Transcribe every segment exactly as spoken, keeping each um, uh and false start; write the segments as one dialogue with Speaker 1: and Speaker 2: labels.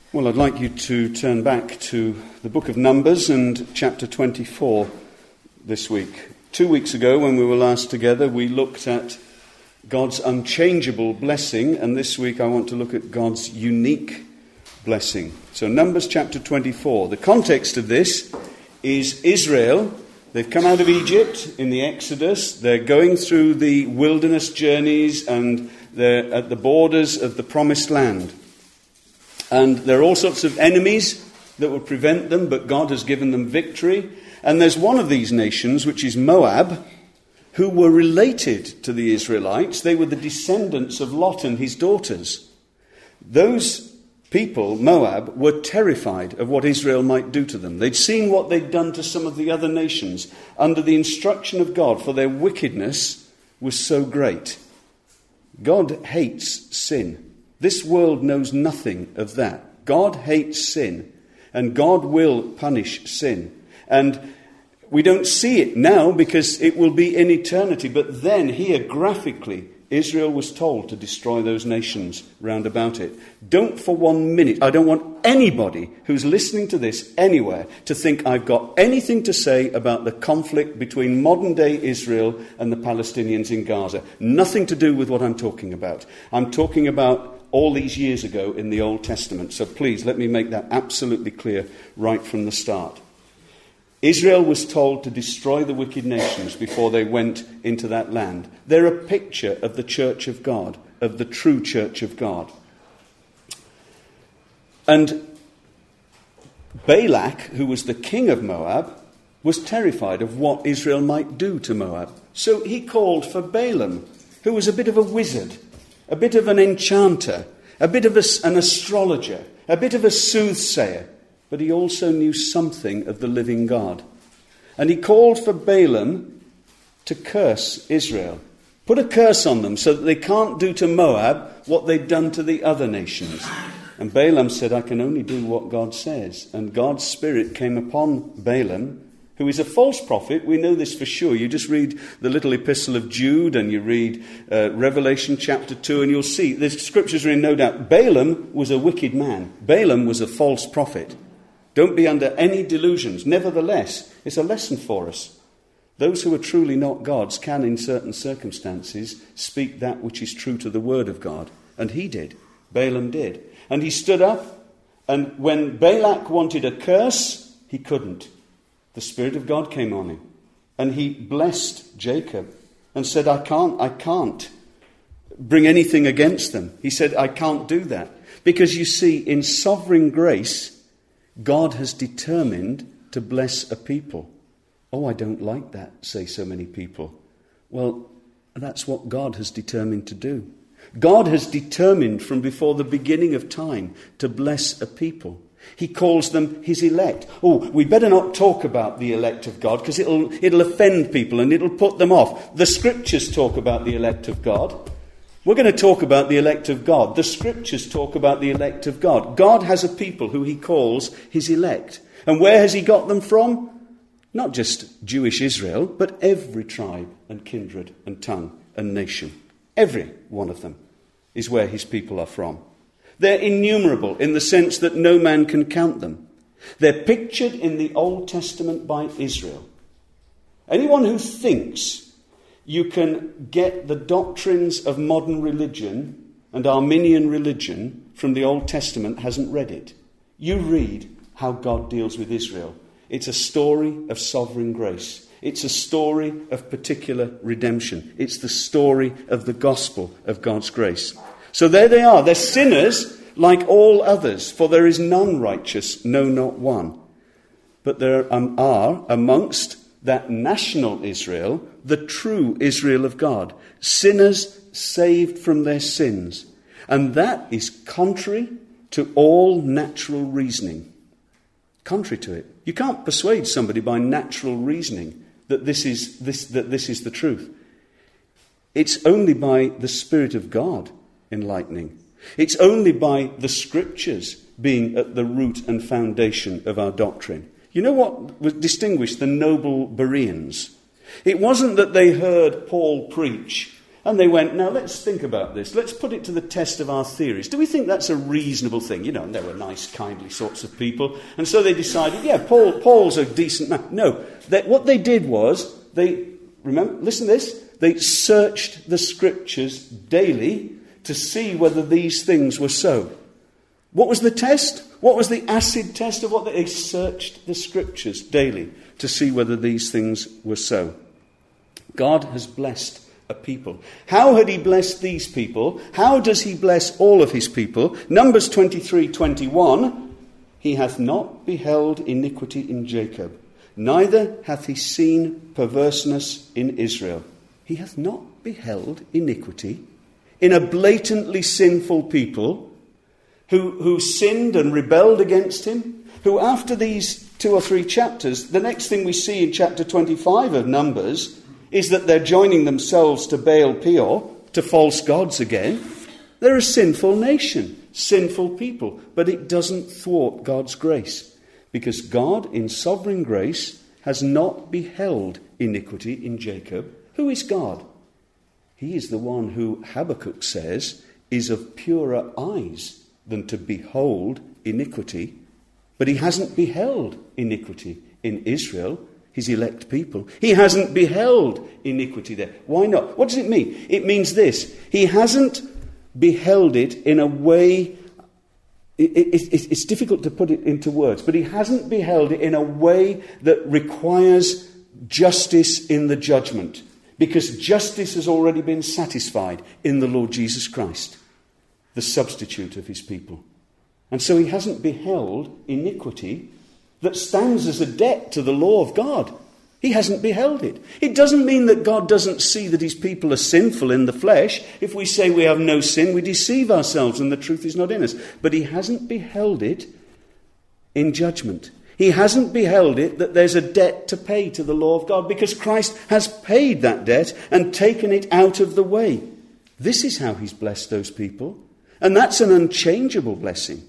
Speaker 1: Well, I'd like you to turn back to the book of Numbers and chapter twenty-four this week. Two weeks ago, when we were last together, we looked at God's unchangeable blessing, and this week I want to look at God's unique blessing. So Numbers chapter twenty-four. The context of this is Israel. They've come out of Egypt in the Exodus. They're going through the wilderness journeys and they're at the borders of the promised land. And there are all sorts of enemies that would prevent them, but God has given them victory. And there's one of these nations, which is Moab, who were related to the Israelites. They were the descendants of Lot and his daughters. Those people, Moab, were terrified of what Israel might do to them. They'd seen what they'd done to some of the other nations under the instruction of God, for their wickedness was so great. God hates sin. This world knows nothing of that. God hates sin, and God will punish sin. And we don't see it now because it will be in eternity. But then here, graphically, Israel was told to destroy those nations round about it. Don't for one minute, I don't want anybody who's listening to this anywhere to think I've got anything to say about the conflict between modern day Israel and the Palestinians in Gaza. Nothing to do with what I'm talking about. I'm talking about all these years ago in the Old Testament. So please, let me make that absolutely clear right from the start. Israel was told to destroy the wicked nations before they went into that land. They're a picture of the church of God, of the true church of God. And Balak, who was the king of Moab, was terrified of what Israel might do to Moab. So he called for Balaam, who was a bit of a wizard, a bit of an enchanter, a bit of a, an astrologer, a bit of a soothsayer. But he also knew something of the living God. And he called for Balaam to curse Israel. Put a curse on them so that they can't do to Moab what they've done to the other nations. And Balaam said, I can only do what God says. And God's Spirit came upon Balaam, who is a false prophet. We know this for sure. You just read the little epistle of Jude and you read uh, Revelation chapter two and you'll see, the scriptures are in no doubt. Balaam was a wicked man. Balaam was a false prophet. Don't be under any delusions. Nevertheless, it's a lesson for us. Those who are truly not God's can, in certain circumstances, speak that which is true to the word of God. And he did. Balaam did. And he stood up, and when Balak wanted a curse, he couldn't. The Spirit of God came on him. And he blessed Jacob and said, I can't, I can't bring anything against them. He said, I can't do that. Because you see, in sovereign grace, God has determined to bless a people. Oh, I don't like that, say so many people. Well, that's what God has determined to do. God has determined from before the beginning of time to bless a people. He calls them his elect. Oh, we better not talk about the elect of God because it'll, it'll offend people and it'll put them off. The scriptures talk about the elect of God. We're going to talk about the elect of God. The scriptures talk about the elect of God. God has a people who he calls his elect. And where has he got them from? Not just Jewish Israel, but every tribe and kindred and tongue and nation. Every one of them is where his people are from. They're innumerable in the sense that no man can count them. They're pictured in the Old Testament by Israel. Anyone who thinks you can get the doctrines of modern religion and Arminian religion from the Old Testament hasn't read it. You read how God deals with Israel. It's a story of sovereign grace. It's a story of particular redemption. It's the story of the gospel of God's grace. So there they are. They're sinners like all others, for there is none righteous, no, not one. But there are amongst that national Israel, the true Israel of God, sinners saved from their sins. And that is contrary to all natural reasoning. Contrary to it. You can't persuade somebody by natural reasoning that this is this that this is the truth. It's only by the Spirit of God enlightening. It's only by the scriptures being at the root and foundation of our doctrine. You know what distinguished the noble Bereans? It wasn't that they heard Paul preach And they went, now let's think about this. Let's put it to the test of our theories. Do we think that's a reasonable thing? You know, and they were nice, kindly sorts of people. And so they decided, yeah, Paul, Paul's a decent man. No, they, what they did was, they, remember, listen to this, they searched the scriptures daily to see whether these things were so. What was the test? What was the acid test of what they, they searched the scriptures daily to see whether these things were so. God has blessed a people. How had he blessed these people? How does he bless all of his people? Numbers twenty-three twenty-one, he hath not beheld iniquity in Jacob, neither hath he seen perverseness in Israel. He hath not beheld iniquity in a blatantly sinful people who, who sinned and rebelled against him, who after these two or three chapters, the next thing we see in chapter twenty-five of Numbers is that they're joining themselves to Baal Peor, to false gods again. They're a sinful nation, sinful people, but it doesn't thwart God's grace, because God, in sovereign grace, has not beheld iniquity in Jacob. Who is God? He is the one who, Habakkuk says, is of purer eyes than to behold iniquity. But he hasn't beheld iniquity in Israel, his elect people. He hasn't beheld iniquity there. Why not? What does it mean? It means this. He hasn't beheld it in a way... It, it, it, it's difficult to put it into words, but he hasn't beheld it in a way that requires justice in the judgment, because justice has already been satisfied in the Lord Jesus Christ, the substitute of his people. And so he hasn't beheld iniquity that stands as a debt to the law of God. He hasn't beheld it. It doesn't mean that God doesn't see that his people are sinful in the flesh. If we say we have no sin, we deceive ourselves and the truth is not in us. But he hasn't beheld it in judgment. He hasn't beheld it that there's a debt to pay to the law of God, because Christ has paid that debt and taken it out of the way. This is how he's blessed those people. And that's an unchangeable blessing.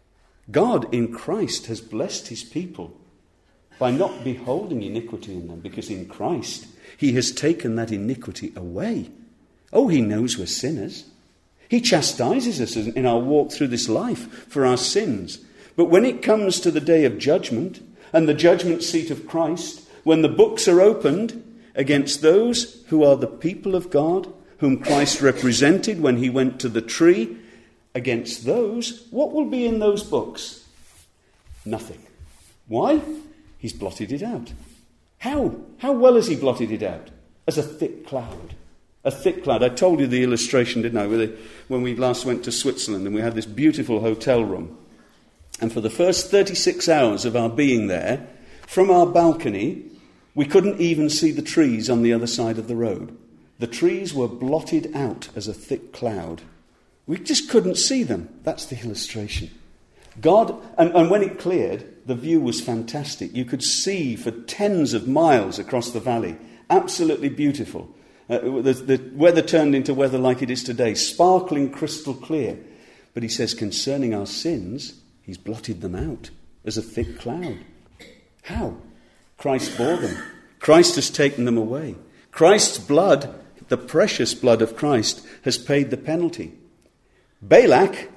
Speaker 1: God in Christ has blessed his people by not beholding iniquity in them, because in Christ he has taken that iniquity away. Oh, he knows we're sinners. He chastises us in our walk through this life for our sins. But when it comes to the day of judgment and the judgment seat of Christ, when the books are opened against those who are the people of God, whom Christ represented when he went to the tree, against those, what will be in those books? Nothing. Why? He's blotted it out. How? How well has he blotted it out? As a thick cloud. A thick cloud. I told you the illustration, didn't I, when we last went to Switzerland and we had this beautiful hotel room. And for the first thirty-six hours of our being there, from our balcony, we couldn't even see the trees on the other side of the road. The trees were blotted out as a thick cloud. We just couldn't see them. That's the illustration. God, and, and when it cleared, the view was fantastic. You could see for tens of miles across the valley. Absolutely beautiful. Uh, the, the weather turned into weather like it is today, sparkling crystal clear. But he says, concerning our sins, he's blotted them out as a thick cloud. How? Christ bore them. Christ has taken them away. Christ's blood, the precious blood of Christ, has paid the penalty. Balak,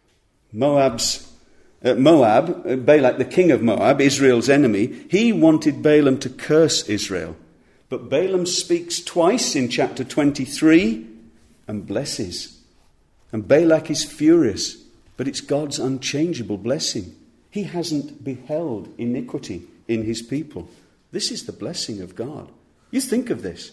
Speaker 1: Moab's, uh, Moab, uh, Balak, the king of Moab, Israel's enemy, he wanted Balaam to curse Israel. But Balaam speaks twice in chapter twenty-three and blesses. And Balak is furious, but it's God's unchangeable blessing. He hasn't beheld iniquity in his people. This is the blessing of God. You think of this.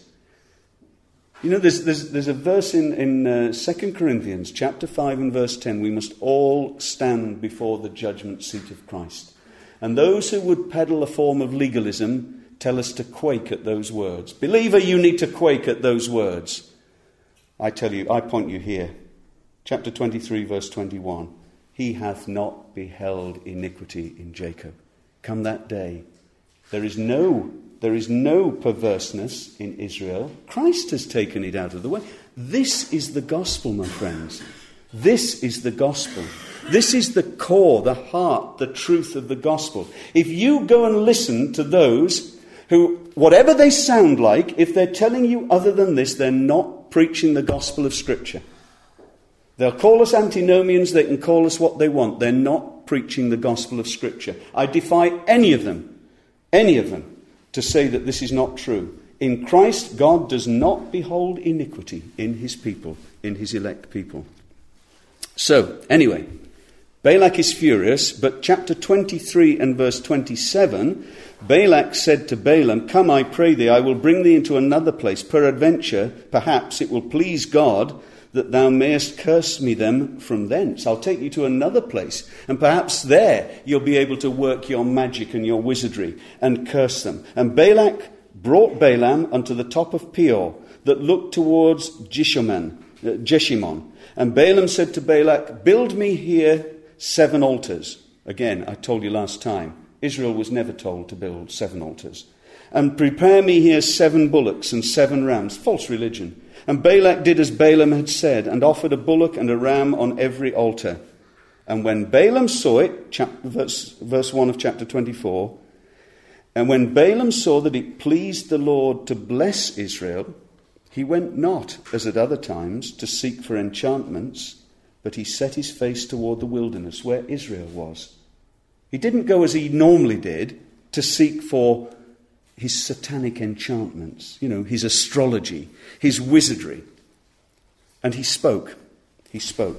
Speaker 1: You know, there's, there's, there's a verse in, in uh, Second Corinthians chapter five and verse ten. We must all stand before the judgment seat of Christ. And those who would peddle a form of legalism tell us to quake at those words. Believer, you need to quake at those words. I tell you, I point you here. Chapter twenty-three, verse twenty-one. He hath not beheld iniquity in Jacob. Come that day. There is no There is no perverseness in Israel. Christ has taken it out of the way. This is the gospel, my friends. This is the gospel. This is the core, the heart, the truth of the gospel. If you go and listen to those who, whatever they sound like, if they're telling you other than this, they're not preaching the gospel of Scripture. They'll call us antinomians, they can call us what they want. They're not preaching the gospel of Scripture. I defy any of them, any of them, to say that this is not true. In Christ, God does not behold iniquity in his people, in his elect people. So, anyway, Balak is furious, but chapter twenty-three and verse twenty-seven, Balak said to Balaam, "Come, I pray thee, I will bring thee into another place. Peradventure, perhaps it will please God that thou mayest curse me them from thence. I'll take you to another place, and perhaps there you'll be able to work your magic and your wizardry and curse them." And Balak brought Balaam unto the top of Peor, that looked towards Jeshimon. Uh, Jeshimon. And Balaam said to Balak, "Build me here seven altars." Again, I told you last time, Israel was never told to build seven altars. "And prepare me here seven bullocks and seven rams." False religion. And Balak did as Balaam had said, and offered a bullock and a ram on every altar. And when Balaam saw it, chapter, verse, verse one of chapter twenty-four, and when Balaam saw that it pleased the Lord to bless Israel, he went not, as at other times, to seek for enchantments, but he set his face toward the wilderness, where Israel was. He didn't go as he normally did to seek for his satanic enchantments, you know, his astrology, his wizardry. And he spoke. He spoke.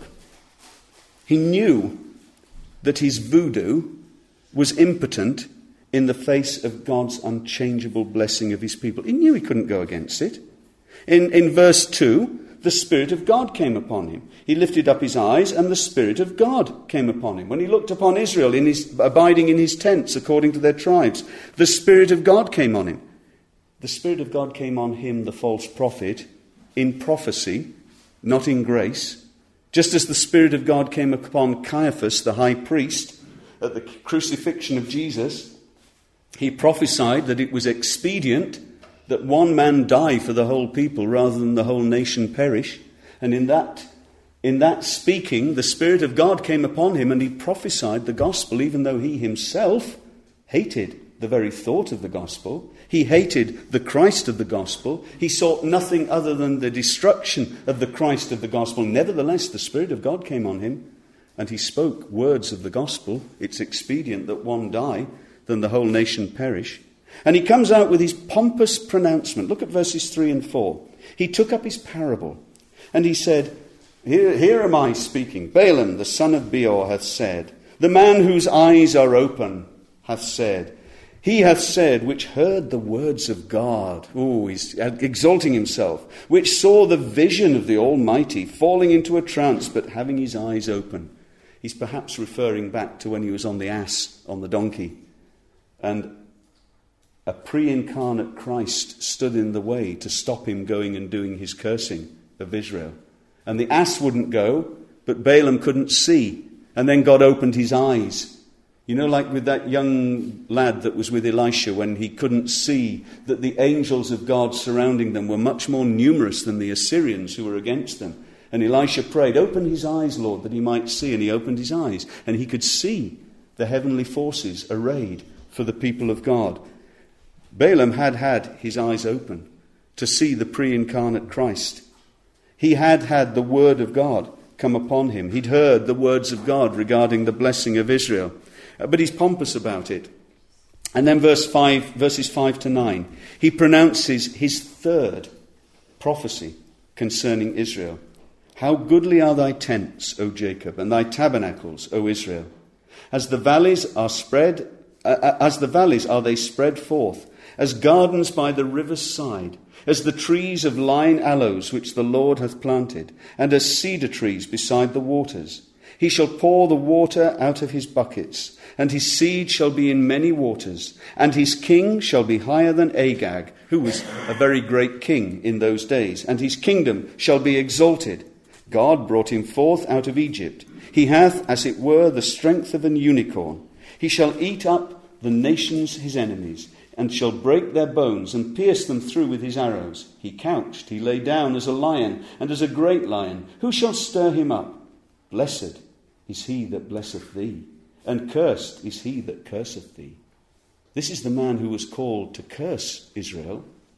Speaker 1: He knew that his voodoo was impotent in the face of God's unchangeable blessing of his people. He knew he couldn't go against it. In, in verse two, the Spirit of God came upon him. He lifted up his eyes, and the Spirit of God came upon him. When he looked upon Israel, in his, abiding in his tents according to their tribes, the Spirit of God came on him. The Spirit of God came on him, the false prophet, in prophecy, not in grace. Just as the Spirit of God came upon Caiaphas, the high priest, at the crucifixion of Jesus, he prophesied that it was expedient that one man die for the whole people rather than the whole nation perish. And in that, in that speaking, the Spirit of God came upon him, and he prophesied the gospel, even though he himself hated the very thought of the gospel. He hated the Christ of the gospel. He sought nothing other than the destruction of the Christ of the gospel. Nevertheless, the Spirit of God came on him, and he spoke words of the gospel. It's expedient that one die than the whole nation perish. And he comes out with his pompous pronouncement. Look at verses three and four. He took up his parable, and he said, here, here am I speaking. Balaam, the son of Beor, hath said, the man whose eyes are open hath said, he hath said, which heard the words of God. Oh, he's exalting himself. Which saw the vision of the Almighty, falling into a trance, but having his eyes open. He's perhaps referring back to when he was on the ass, on the donkey, and a pre-incarnate Christ stood in the way to stop him going and doing his cursing of Israel. And the ass wouldn't go, but Balaam couldn't see. And then God opened his eyes. You know, like with that young lad that was with Elisha when he couldn't see that the angels of God surrounding them were much more numerous than the Assyrians who were against them. And Elisha prayed, "Open his eyes, Lord, that he might see." And he opened his eyes, and he could see the heavenly forces arrayed for the people of God. Balaam had had his eyes open to see the pre-incarnate Christ. He had had the word of God come upon him. He'd heard the words of God regarding the blessing of Israel. But he's pompous about it. And then verse five, verses five to nine, he pronounces his third prophecy concerning Israel. "How goodly are thy tents, O Jacob, and thy tabernacles, O Israel. As the valleys are spread, uh, as the valleys are they spread forth, as gardens by the river's side, as the trees of lign aloes which the Lord hath planted, and as cedar trees beside the waters. He shall pour the water out of his buckets, and his seed shall be in many waters, and his king shall be higher than Agag," who was a very great king in those days, "and his kingdom shall be exalted. God brought him forth out of Egypt. He hath, as it were, the strength of an unicorn. He shall eat up the nations his enemies, and shall break their bones and pierce them through with his arrows. He couched, he lay down as a lion, and as a great lion. Who shall stir him up? Blessed is he that blesseth thee, and cursed is he that curseth thee." This is the man who was called to curse Israel.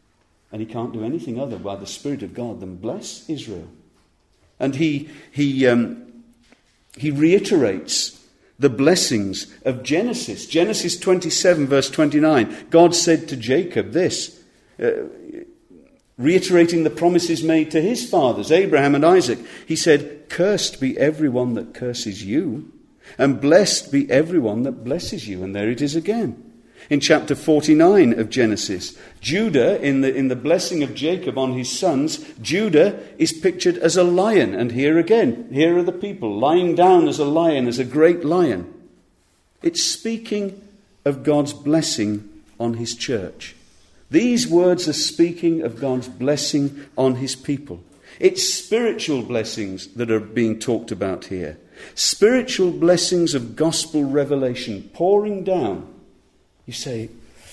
Speaker 1: And he can't do anything other by the Spirit of God than bless Israel. And he, he, um, he reiterates the blessings of Genesis. Genesis twenty-seven, verse twenty-nine. God said to Jacob this, uh, reiterating the promises made to his fathers, Abraham and Isaac. He said, "Cursed be everyone that curses you, and blessed be everyone that blesses you." And there it is again. In chapter forty-nine of Genesis, Judah, in the, in the blessing of Jacob on his sons, Judah is pictured as a lion. And here again, here are the people lying down as a lion, as a great lion. It's speaking of God's blessing on his church. These words are speaking of God's blessing on his people. It's spiritual blessings that are being talked about here. Spiritual blessings of gospel revelation pouring down. You say,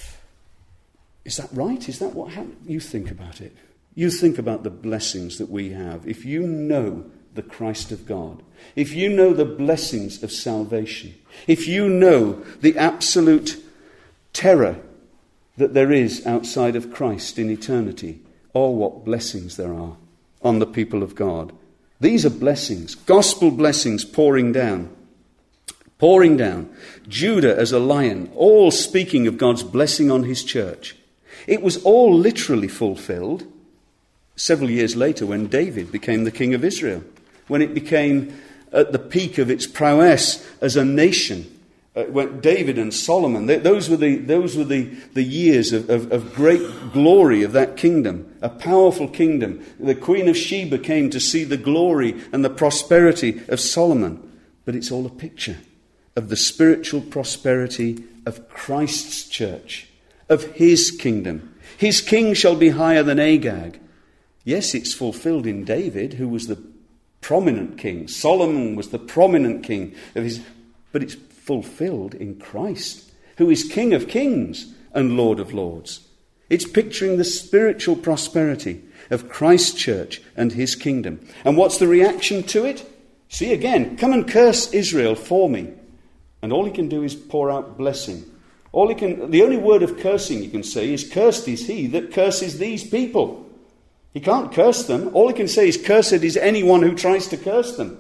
Speaker 1: is that right? Is that what happened? You think about it. You think about the blessings that we have. If you know the Christ of God, if you know the blessings of salvation, if you know the absolute terror that there is outside of Christ in eternity, oh, what blessings there are on the people of God. These are blessings, gospel blessings pouring down. Pouring down. Judah as a lion, all speaking of God's blessing on his church. It was all literally fulfilled several years later when David became the king of Israel, when it became at the peak of its prowess as a nation. Uh, when David and Solomon, they, those were the those were the, the years of, of, of great glory of that kingdom, a powerful kingdom. The Queen of Sheba came to see the glory and the prosperity of Solomon. But it's all a picture of the spiritual prosperity of Christ's church, of his kingdom. His king shall be higher than Agag. Yes, it's fulfilled in David, who was the prominent king. Solomon was the prominent king of his, but it's fulfilled in Christ, who is King of kings and Lord of lords. It's picturing the spiritual prosperity of Christ's church and his kingdom. And what's the reaction to it? See again, come and curse Israel for me. And all he can do is pour out blessing. All he can, the only word of cursing he can say is, "Cursed is he that curses these people." He can't curse them. All he can say is, "Cursed is anyone who tries to curse them."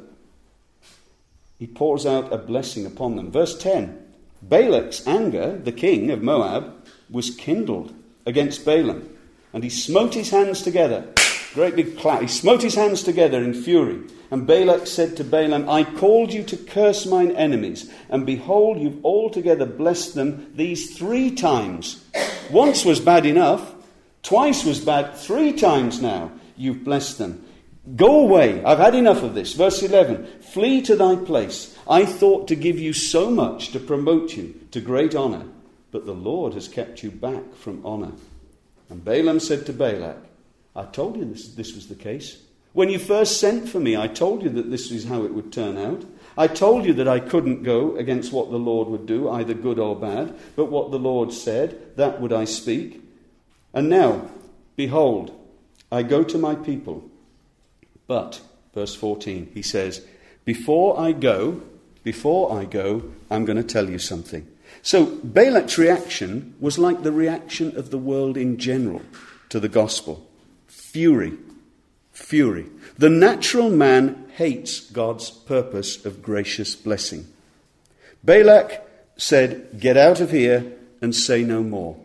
Speaker 1: He pours out a blessing upon them. Verse ten, Balak's anger, the king of Moab, was kindled against Balaam, and he smote his hands together. Great big clap. He smote his hands together in fury. And Balak said to Balaam, "I called you to curse mine enemies, and behold, you've altogether blessed them these three times." Once was bad enough. Twice was bad. Three times now you've blessed them. Go away. I've had enough of this. Verse eleven, "Flee to thy place. I thought to give you so much to promote you to great honour, but the Lord has kept you back from honour." And Balaam said to Balak, "I told you this, this was the case. When you first sent for me, I told you that this is how it would turn out. I told you that I couldn't go against what the Lord would do, either good or bad, but what the Lord said, that would I speak. And now, behold, I go to my people. But," verse fourteen, he says, before I go, before I go, I'm going to tell you something." So Balak's reaction was like the reaction of the world in general to the gospel. Fury. Fury. The natural man hates God's purpose of gracious blessing. Balak said, "Get out of here and say no more."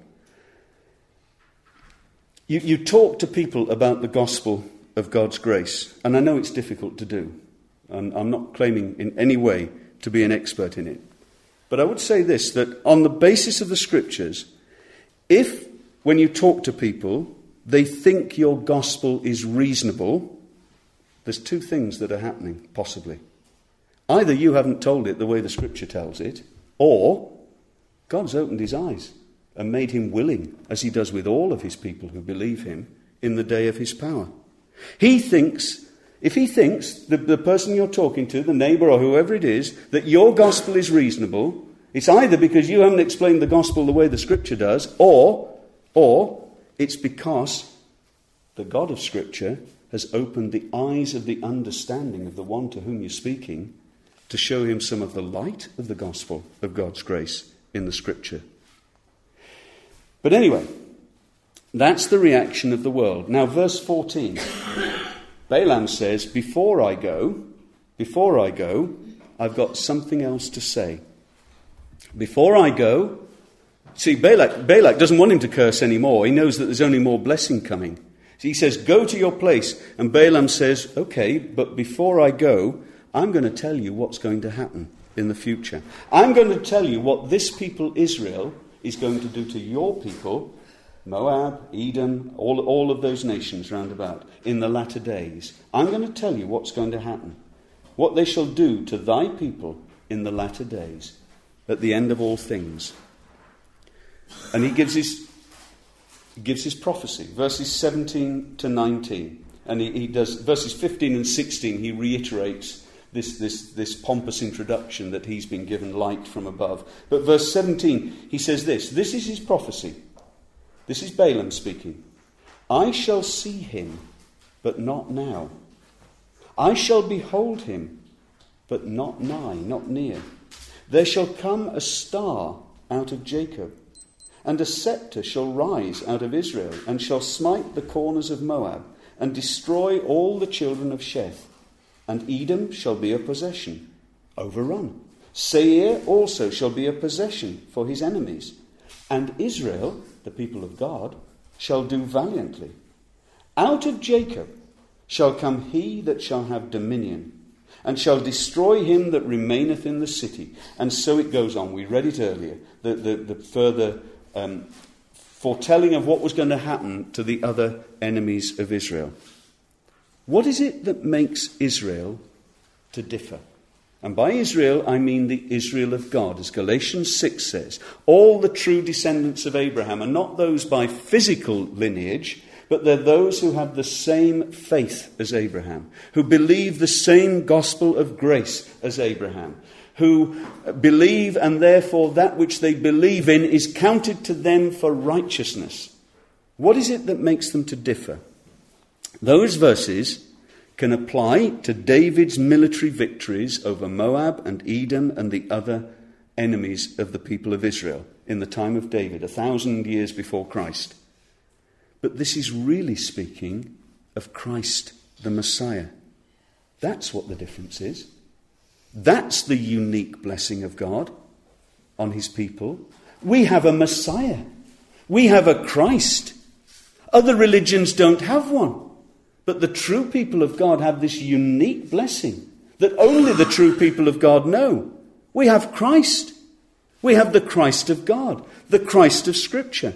Speaker 1: You, you talk to people about the gospel of God's grace, and I know it's difficult to do, and I'm not claiming in any way to be an expert in it. But I would say this, that on the basis of the scriptures, if when you talk to people, they think your gospel is reasonable, there's two things that are happening, possibly. Either you haven't told it the way the scripture tells it, or God's opened his eyes and made him willing, as he does with all of his people who believe him, in the day of his power. He thinks, if he thinks, the, the person you're talking to, the neighbour or whoever it is, that your gospel is reasonable, it's either because you haven't explained the gospel the way the scripture does, or, or it's because the God of scripture has opened the eyes of the understanding of the one to whom you're speaking to show him some of the light of the gospel of God's grace in the scripture. But anyway, That's the reaction of the world. Now, verse fourteen. Balaam says, before I go, before I go, I've got something else to say. Before I go, see, Balak, Balak doesn't want him to curse anymore. He knows that there's only more blessing coming. He says, go to your place. And Balaam says, okay, but before I go, I'm going to tell you what's going to happen in the future. I'm going to tell you what this people, Israel, is going to do to your people, Moab, Edom, all, all of those nations round about, in the latter days. I'm going to tell you what's going to happen. What they shall do to thy people in the latter days, at the end of all things. And he gives his gives his prophecy, verses seventeen to nineteen. And he, he does verses fifteen and sixteen, he reiterates this, this, this pompous introduction that he's been given light from above. But verse seventeen, he says this, this is his prophecy. This is Balaam speaking. I shall see him, but not now. I shall behold him, but not nigh, not near. There shall come a star out of Jacob, and a scepter shall rise out of Israel, and shall smite the corners of Moab, and destroy all the children of Sheth. And Edom shall be a possession, overrun. Seir also shall be a possession for his enemies. And Israel, the people of God, shall do valiantly. Out of Jacob shall come he that shall have dominion, and shall destroy him that remaineth in the city. And so it goes on. We read it earlier, the, the, the further um, foretelling of what was going to happen to the other enemies of Israel. What is it that makes Israel to differ? And by Israel, I mean the Israel of God. As Galatians six says, all the true descendants of Abraham are not those by physical lineage, but they're those who have the same faith as Abraham, who believe the same gospel of grace as Abraham, who believe and therefore that which they believe in is counted to them for righteousness. What is it that makes them to differ? Those verses can apply to David's military victories over Moab and Edom and the other enemies of the people of Israel in the time of David, a thousand years before Christ. But this is really speaking of Christ, the Messiah. That's what the difference is. That's the unique blessing of God on his people. We have a Messiah. We have a Christ. Other religions don't have one. But the true people of God have this unique blessing that only the true people of God know. We have Christ. We have the Christ of God, the Christ of Scripture.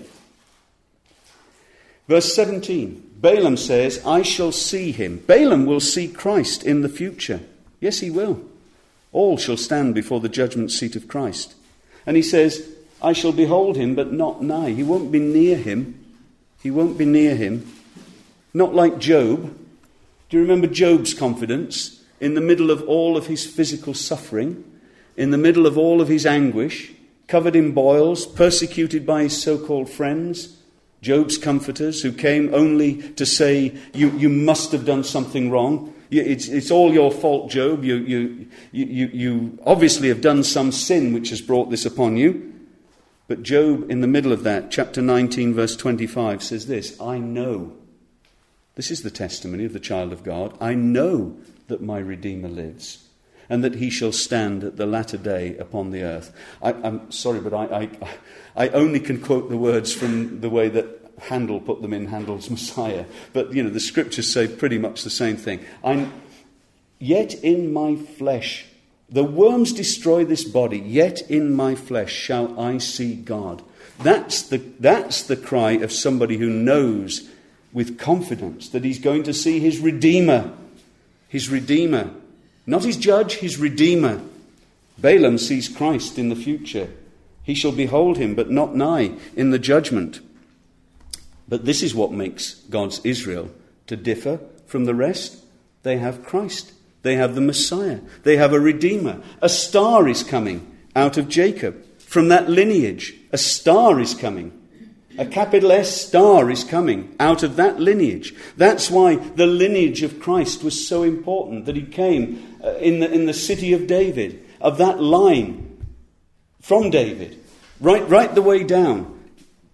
Speaker 1: Verse seventeen, Balaam says, I shall see him. Balaam will see Christ in the future. Yes, he will. All shall stand before the judgment seat of Christ. And he says, I shall behold him, but not nigh. He won't be near him. He won't be near him. Not like Job. Do you remember Job's confidence? In the middle of all of his physical suffering, in the middle of all of his anguish, covered in boils, persecuted by his so-called friends, Job's comforters, who came only to say, you, you must have done something wrong. It's, it's all your fault, Job. You, you, you, you obviously have done some sin which has brought this upon you. But Job, in the middle of that, chapter nineteen, verse twenty-five, says this, I know. This is the testimony of the child of God. I know that my Redeemer lives, and that he shall stand at the latter day upon the earth. I, I'm sorry, but I, I, I only can quote the words from the way that Handel put them in Handel's Messiah. But, you know, the scriptures say pretty much the same thing. I'm, yet in my flesh, the worms destroy this body, yet in my flesh shall I see God. That's the, that's the cry of somebody who knows with confidence that he's going to see his Redeemer. His Redeemer. Not his judge, his Redeemer. Balaam sees Christ in the future. He shall behold him, but not nigh, in the judgment. But this is what makes God's Israel to differ from the rest. They have Christ. They have the Messiah. They have a Redeemer. A star is coming out of Jacob. From that lineage, a star is coming. A capital S star is coming out of that lineage. That's why the lineage of Christ was so important, that he came uh, in the, in the city of David, of that line from David, right, right the way down.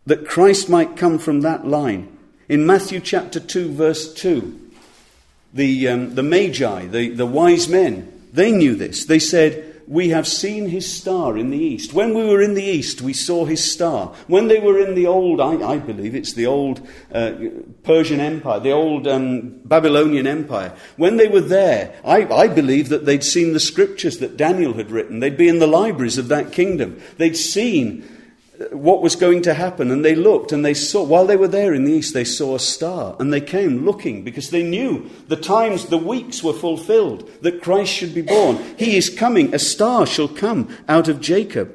Speaker 1: that Christ might come from that line. In Matthew chapter two, verse two, the, um, the Magi, the, the wise men, they knew this. They said, "We have seen his star in the east. When we were in the east, we saw his star." When they were in the old, I, I believe it's the old uh, Persian Empire, the old um, Babylonian Empire, when they were there, I, I believe that they'd seen the scriptures that Daniel had written. They'd be in the libraries of that kingdom. They'd seen what was going to happen, and they looked and they saw, while they were there in the east, they saw a star, and they came looking because they knew the times, the weeks were fulfilled, that Christ should be born. He is coming. A star shall come out of Jacob.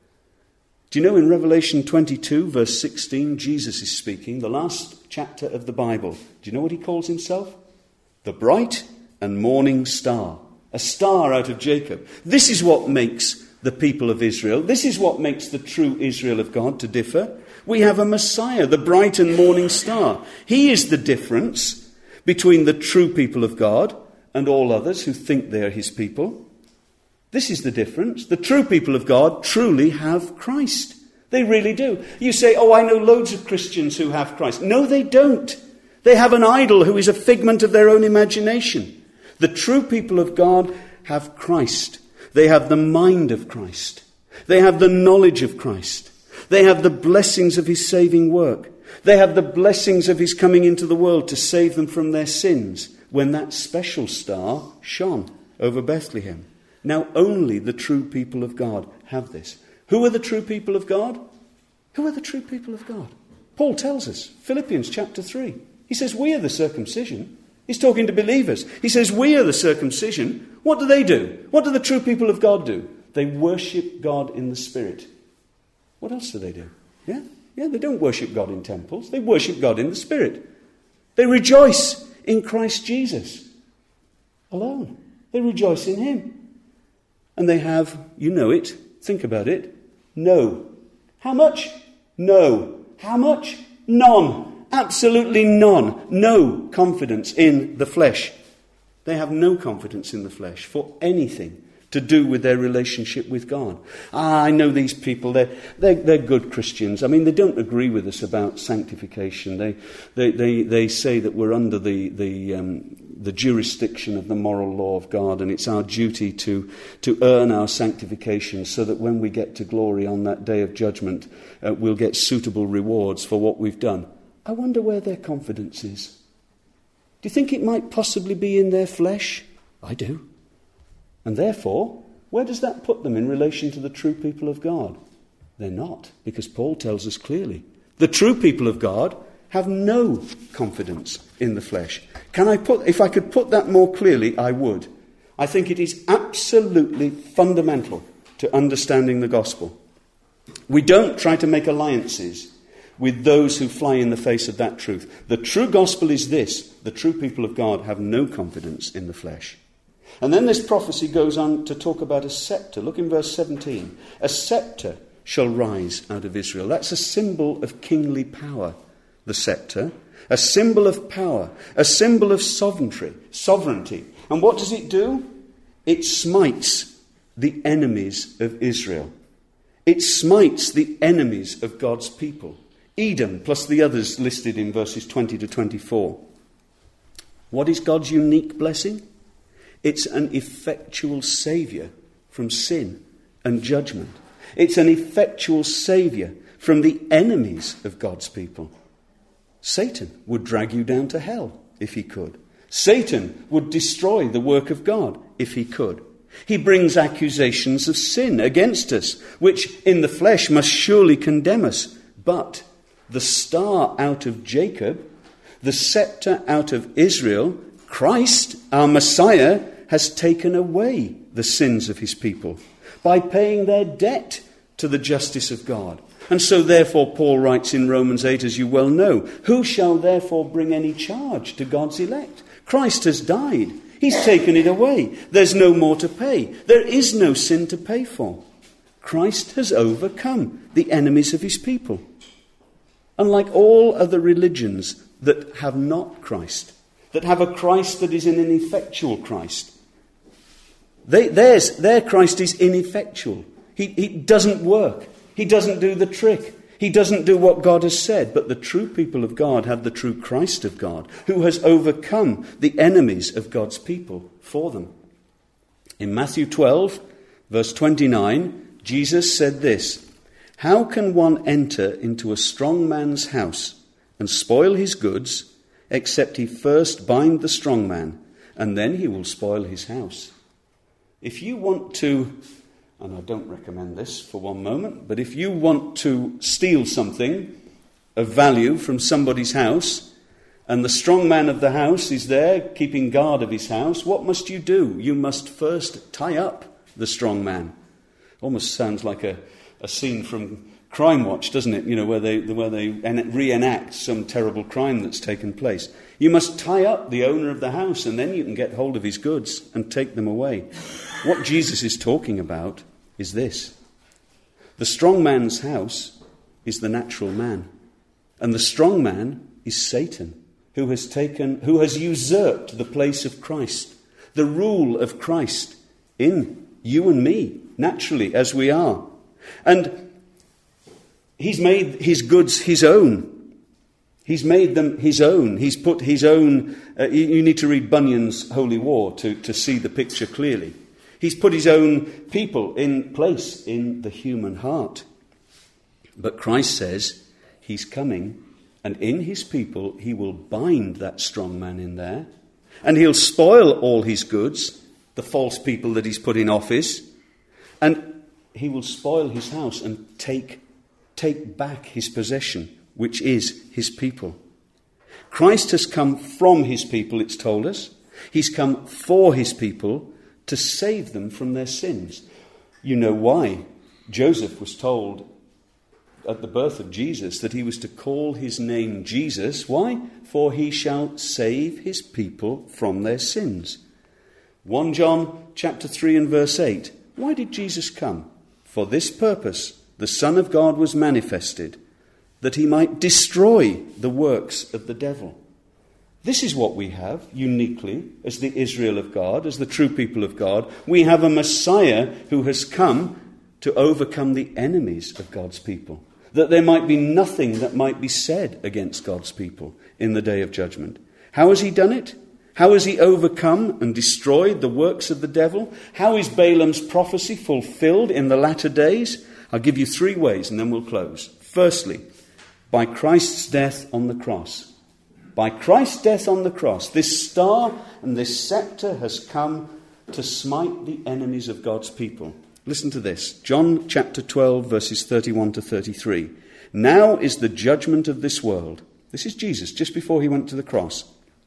Speaker 1: Do you know in Revelation twenty-two, verse sixteen, Jesus is speaking, the last chapter of the Bible. Do you know what he calls himself? The bright and morning star. A star out of Jacob. This is what makes the people of Israel. This is what makes the true Israel of God to differ. We have a Messiah, the bright and morning star. He is the difference between the true people of God and all others who think they are his people. This is the difference. The true people of God truly have Christ. They really do. You say, "Oh, I know loads of Christians who have Christ." No, they don't. They have an idol who is a figment of their own imagination. The true people of God have Christ. They have the mind of Christ. They have the knowledge of Christ. They have the blessings of his saving work. They have the blessings of his coming into the world to save them from their sins when that special star shone over Bethlehem. Now only the true people of God have this. Who are the true people of God? Who are the true people of God? Paul tells us, Philippians chapter three. He says, we are the circumcision. He's talking to believers. He says, we are the circumcision. What do they do? What do the true people of God do? They worship God in the Spirit. What else do they do? Yeah, yeah, they don't worship God in temples. They worship God in the Spirit. They rejoice in Christ Jesus alone. They rejoice in him. And they have, you know it, think about it, no. How much? No. How much? None. Absolutely none. No confidence in the flesh. They have no confidence in the flesh for anything to do with their relationship with God. Ah, I know these people, they're, they're, they're good Christians. I mean, they don't agree with us about sanctification. They they, they, they say that we're under the, the, um, the jurisdiction of the moral law of God, and it's our duty to, to earn our sanctification so that when we get to glory on that day of judgment, uh, we'll get suitable rewards for what we've done. I wonder where their confidence is. Do you think it might possibly be in their flesh? I do. And therefore, where does that put them in relation to the true people of God? They're not, because Paul tells us clearly. The true people of God have no confidence in the flesh. Can I put, if I could put that more clearly, I would. I think it is absolutely fundamental to understanding the gospel. We don't try to make alliances with those who fly in the face of that truth. The true gospel is this: the true people of God have no confidence in the flesh. And then this prophecy goes on to talk about a scepter. Look in verse seventeen. A scepter shall rise out of Israel. That's a symbol of kingly power, the scepter. A symbol of power, a symbol of sovereignty. sovereignty. And what does it do? It smites the enemies of Israel. It smites the enemies of God's people. Edom, plus the others listed in verses twenty to twenty-four. What is God's unique blessing? It's an effectual saviour from sin and judgment. It's an effectual saviour from the enemies of God's people. Satan would drag you down to hell if he could. Satan would destroy the work of God if he could. He brings accusations of sin against us, which in the flesh must surely condemn us. But the star out of Jacob, the scepter out of Israel, Christ, our Messiah, has taken away the sins of his people by paying their debt to the justice of God. And so therefore Paul writes in Romans eight, as you well know, who shall therefore bring any charge to God's elect? Christ has died. He's taken it away. There's no more to pay. There is no sin to pay for. Christ has overcome the enemies of his people. Unlike all other religions that have not Christ, that have a Christ that is an ineffectual Christ, They, theirs, their Christ is ineffectual. He, he doesn't work. He doesn't do the trick. He doesn't do what God has said, but the true people of God have the true Christ of God, who has overcome the enemies of God's people for them. In Matthew twelve, verse twenty-nine, Jesus said this, "How can one enter into a strong man's house and spoil his goods, except he first bind the strong man, and then he will spoil his house?" If you want to, and I don't recommend this for one moment, but if you want to steal something of value from somebody's house, and the strong man of the house is there keeping guard of his house, what must you do? You must first tie up the strong man. Almost sounds like a, a scene from Crime Watch, doesn't it? You know, where they where they reenact some terrible crime that's taken place. You must tie up the owner of the house, and then you can get hold of his goods and take them away. What Jesus is talking about is this. The strong man's house is the natural man, and the strong man is Satan, who has taken, who has usurped the place of Christ, the rule of Christ in you and me, naturally, as we are. And he's made his goods his own. He's made them his own. He's put his own... Uh, you, you need to read Bunyan's Holy War to, to see the picture clearly. He's put his own people in place in the human heart. But Christ says he's coming, and in his people he will bind that strong man in there, and he'll spoil all his goods, the false people that he's put in office, and he will spoil his house and take, take back his possession, which is his people. Christ has come from his people, it's told us. He's come for his people to save them from their sins. You know why Joseph was told at the birth of Jesus that he was to call his name Jesus. Why? For he shall save his people from their sins. First John chapter three and verse eight. Why did Jesus come? For this purpose the Son of God was manifested, that he might destroy the works of the devil. This is what we have uniquely as the Israel of God, as the true people of God. We have a Messiah who has come to overcome the enemies of God's people, that there might be nothing that might be said against God's people in the day of judgment. How has he done it? How has he overcome and destroyed the works of the devil? How is Balaam's prophecy fulfilled in the latter days? I'll give you three ways and then we'll close. Firstly, by Christ's death on the cross. By Christ's death on the cross, this star and this scepter has come to smite the enemies of God's people. Listen to this. John chapter twelve, verses thirty-one to thirty-three. Now is the judgment of this world. This is Jesus, just before he went to the cross.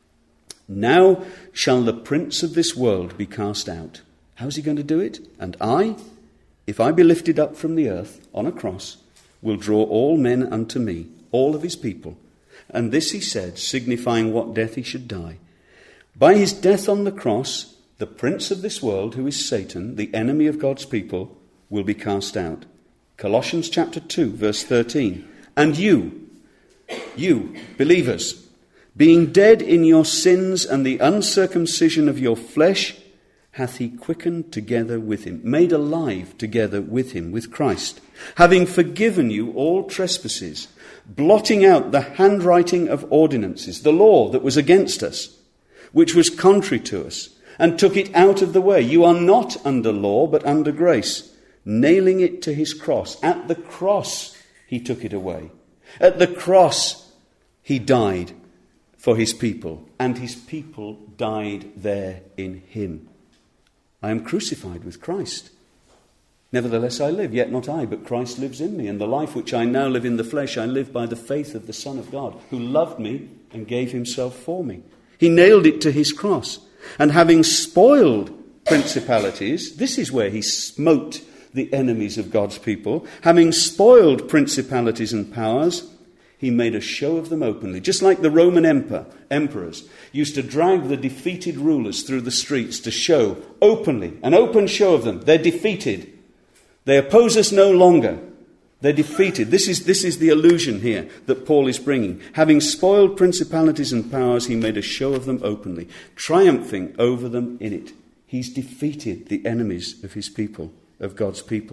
Speaker 1: Now shall the prince of this world be cast out. How's he going to do it? And I, if I be lifted up from the earth on a cross, will draw all men unto me, all of his people. And this he said, signifying what death he should die. By his death on the cross, the prince of this world, who is Satan, the enemy of God's people, will be cast out. Colossians chapter two, verse thirteen. And you, you, believers, being dead in your sins and the uncircumcision of your flesh, hath he quickened together with him, made alive together with him, with Christ, having forgiven you all trespasses, blotting out the handwriting of ordinances, the law that was against us, which was contrary to us, and took it out of the way. You are not under law, but under grace, nailing it to his cross. At the cross, he took it away. At the cross, he died for his people, and his people died there in him. I am crucified with Christ. Nevertheless I live, yet not I, but Christ lives in me. And the life which I now live in the flesh, I live by the faith of the Son of God, who loved me and gave himself for me. He nailed it to his cross. And having spoiled principalities, this is where he smote the enemies of God's people. Having spoiled principalities and powers, he made a show of them openly. Just like the Roman emperor, emperors used to drag the defeated rulers through the streets to show openly, an open show of them. They're defeated. They oppose us no longer. They're defeated. This is, this is the illusion here that Paul is bringing. Having spoiled principalities and powers, he made a show of them openly, triumphing over them in it. He's defeated the enemies of his people, of God's people.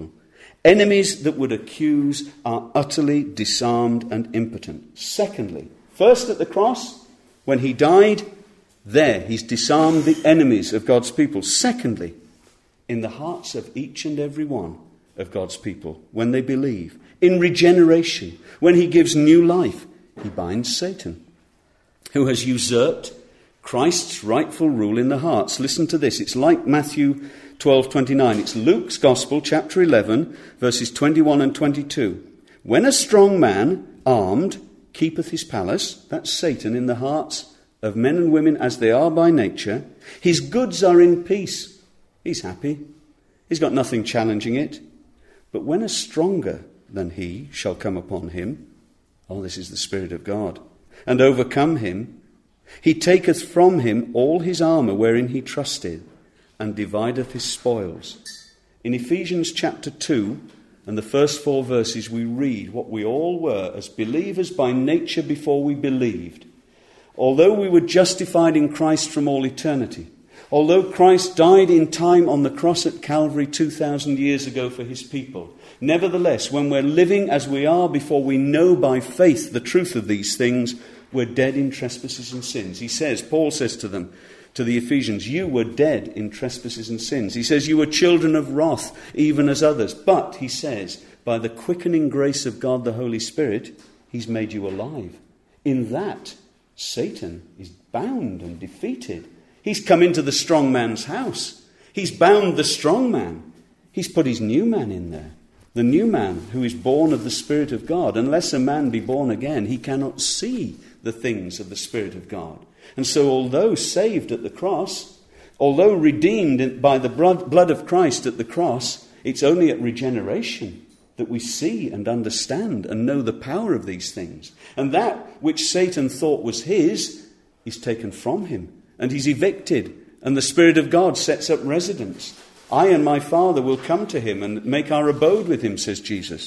Speaker 1: Enemies that would accuse are utterly disarmed and impotent. Secondly, first at the cross, when he died, there he's disarmed the enemies of God's people. Secondly, in the hearts of each and every one of God's people, when they believe, in regeneration, when he gives new life, he binds Satan, who has usurped Christ's rightful rule in the hearts. Listen to this. It's like Matthew twelve twenty-nine. It's Luke's Gospel, chapter eleven, verses twenty-one and twenty-two. When a strong man, armed, keepeth his palace, that's Satan, in the hearts of men and women as they are by nature, his goods are in peace. He's happy. He's got nothing challenging it. But when a stronger than he shall come upon him, oh, this is the Spirit of God, and overcome him, he taketh from him all his armour wherein he trusted, and divideth his spoils. In Ephesians chapter two and the first four verses we read what we all were as believers by nature before we believed. Although we were justified in Christ from all eternity, although Christ died in time on the cross at Calvary two thousand years ago for his people, nevertheless, when we're living as we are before we know by faith the truth of these things, we're dead in trespasses and sins. He says, Paul says to them, to the Ephesians, you were dead in trespasses and sins. He says, you were children of wrath, even as others. But, he says, by the quickening grace of God the Holy Spirit, he's made you alive. In that, Satan is bound and defeated. He's come into the strong man's house. He's bound the strong man. He's put his new man in there. The new man who is born of the Spirit of God. Unless a man be born again, he cannot see the things of the Spirit of God. And so although saved at the cross, although redeemed by the blood of Christ at the cross, it's only at regeneration that we see and understand and know the power of these things. And that which Satan thought was his is taken from him, and he's evicted, and the Spirit of God sets up residence. I and my Father will come to him and make our abode with him, says Jesus.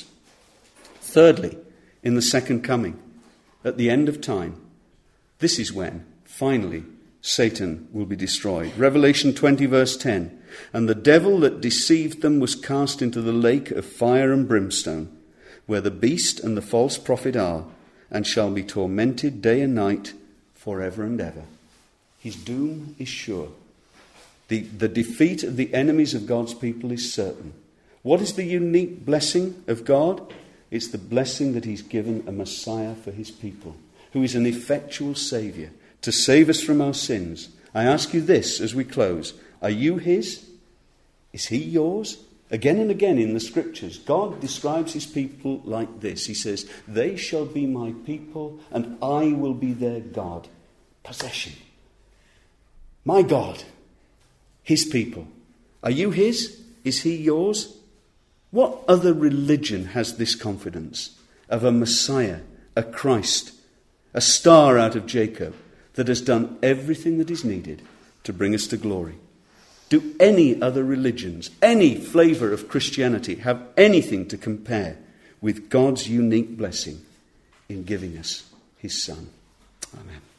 Speaker 1: Thirdly, in the second coming, at the end of time, this is when, finally, Satan will be destroyed. Revelation twenty, verse ten. And the devil that deceived them was cast into the lake of fire and brimstone, where the beast and the false prophet are, and shall be tormented day and night forever and ever. His doom is sure. The, the defeat of the enemies of God's people is certain. What is the unique blessing of God? It's the blessing that he's given a Messiah for his people, who is an effectual Saviour, to save us from our sins. I ask you this as we close. Are you his? Is he yours? Again and again in the Scriptures, God describes his people like this. He says, they shall be my people, and I will be their God. Possession. My God. His people. Are you his? Is he yours? What other religion has this confidence of a Messiah, a Christ, a star out of Jacob that has done everything that is needed to bring us to glory? Do any other religions, any flavour of Christianity, have anything to compare with God's unique blessing in giving us his Son? Amen.